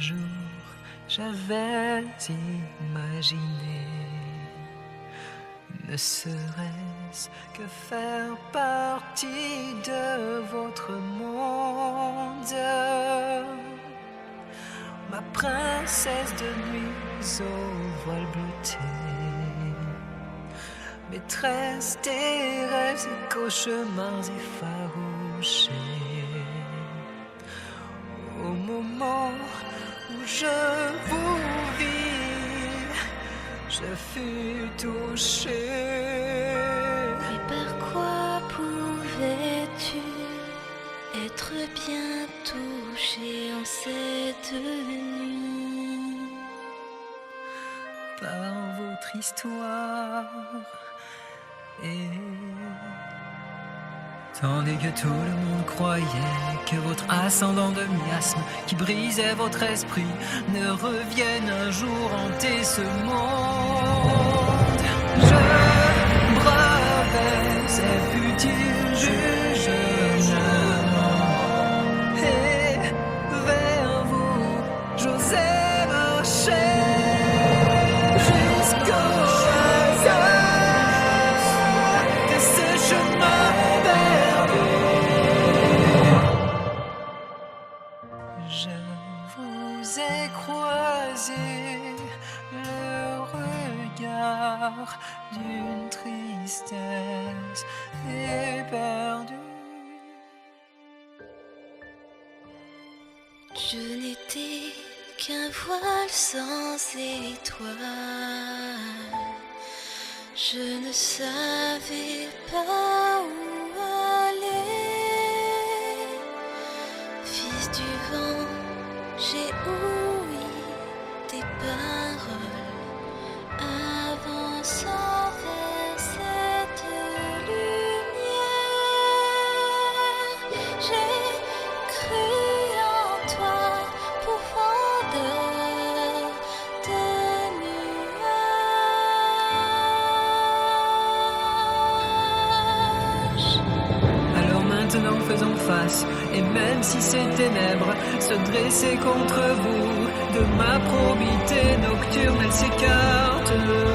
jour, j'avais imaginé ne serait-ce que faire partie de votre monde. Ma princesse de nuit au voile bleuté, maîtresse des rêves et cauchemars effarouchés. Au moment où je vous vis, je fus touché. Mais par quoi pouvais-tu être bien touché en cette nuit? Par votre histoire. Et tandis que tout le monde croyait que votre ascendant de miasme qui brisait votre esprit ne revienne un jour hanter ce monde, je bravais ces futiles jugements et vers vous j'osais marcher jusqu'au je vous ai croisé le regard d'une tristesse éperdue. Je n'étais qu'un voile sans étoile. Je ne savais pas où aller. Fils du vent, j'ai ouï tes paroles, avançant vers cette lumière. J'ai cru en toi, profondeur de nuages. Alors maintenant faisons face, et même si ces ténèbres se dressaient contre vous, de ma probité nocturne elles s'écartent.